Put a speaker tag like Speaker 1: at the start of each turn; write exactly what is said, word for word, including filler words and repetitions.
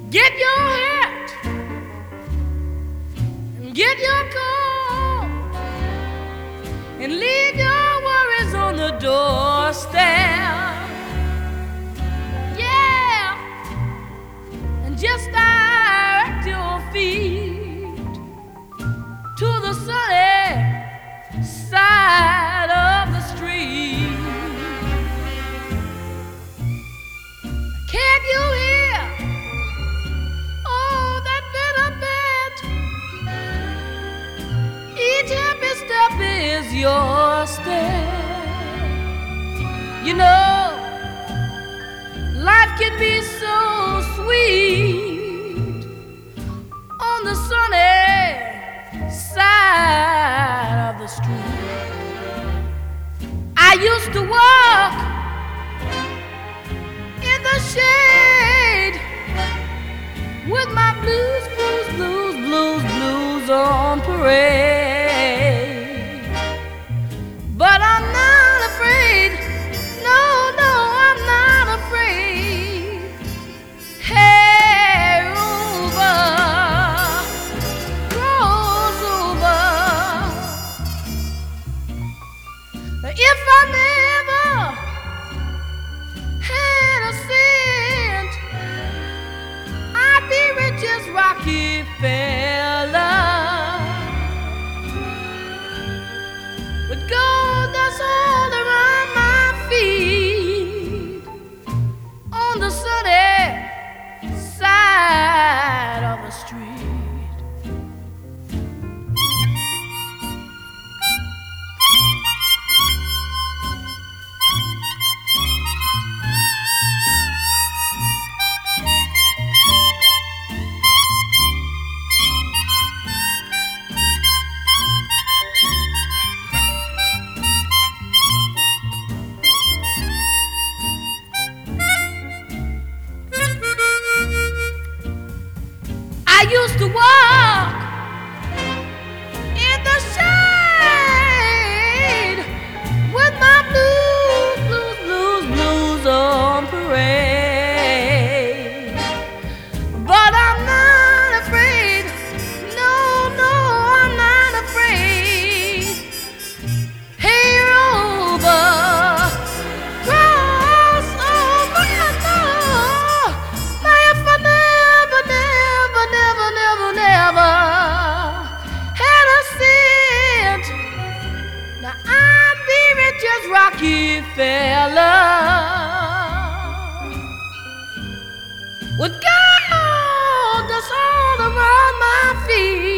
Speaker 1: Get your hat and get your coat and leave your worries on the doorstep. Yeah, and just direct your feet to the sunny side of the street. Can't you hear? Oh, that little bit. Each happy step is your step. You know, life can be so sweet on the sunny side of the street. I used to walk in the shade with my blues, blues, blues, blues, blues on parade. But I'm not afraid. No, no, I'm not afraid. Hey, over, cross over. If I never had a cent, I'd be rich as Rockefeller. With gold that's all around my feet on the sunny side of the street. I used to walk in the shade with my blues, blues, blues, blues on parade. But I'm not afraid. No, no, I'm not afraid. Hey, Rover, cross over, no. Now if I never, never, never, never, never had a cent, now I'd be rich as Rockefeller. With gold that's all around my feet